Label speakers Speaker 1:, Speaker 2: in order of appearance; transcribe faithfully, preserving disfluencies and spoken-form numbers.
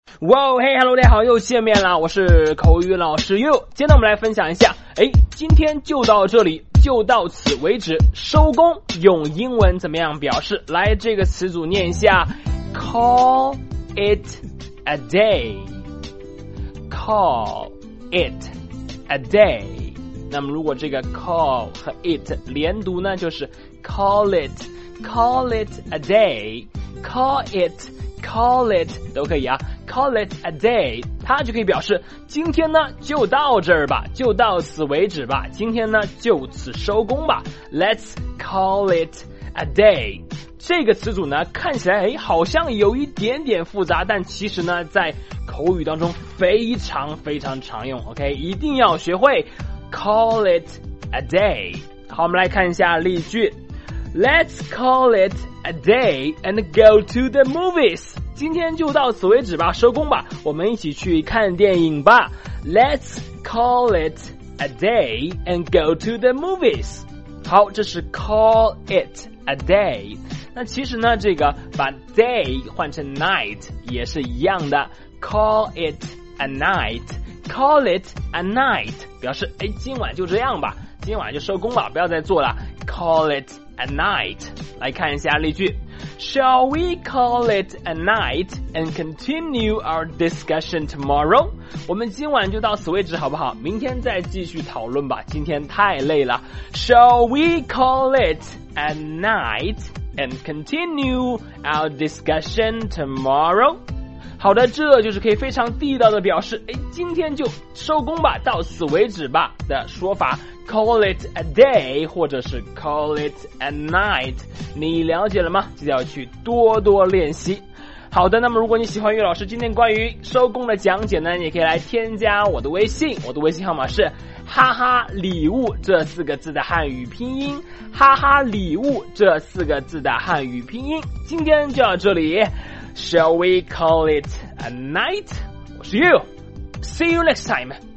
Speaker 1: 哇，嘿 ，Hello， 大家好，又见面了，我是口语老师 You。今天我们来分享一下，哎，今天就到这里，就到此为止，收工。用英文怎么样表示？来，这个词组念一下 ，call it a day。call it a day。那么如果这个 call 和 it 连读呢，就是 call it，call it a day，call it。call it 都可以啊 call it a day 它就可以表示今天呢就到这儿吧，就到此为止吧，今天呢就此收工吧， Let's call it a day。 这个词组呢看起来诶好像有一点点复杂，但其实呢在口语当中非常非常常用 OK， 一定要学会 call it a day。 好，我们来看一下例句。Let's call it a day and go to the movies。 今天就到此为止吧，收工吧，我们一起去看电影吧。 Let's call it a day and go to the movies。 好，这是 call it a day。 那其实呢这个把 day 换成 night 也是一样的， call it a night， call it a night 表示诶今晚就这样吧，今晚就收工吧，不要再做了， call it a night。 来看一下例句。 Shall we call it a night and continue our discussion tomorrow？ 我们今晚就到此为止好不好？明天再继续讨论吧，今天太累了。 Shall we call it a night and continue our discussion tomorrow？ 好的，这就是可以非常地道的表示诶今天就收工吧，到此为止吧的说法， call it a day 或者是 call it a night。 你了解了吗？记得要去多多练习。好的，那么如果你喜欢岳老师今天关于收工的讲解呢，你也可以来添加我的微信，我的微信号码是哈哈礼物这四个字的汉语拼音，哈哈礼物这四个字的汉语拼音。今天就到这里，Shall we call it a night？ 我是 You， See you next time。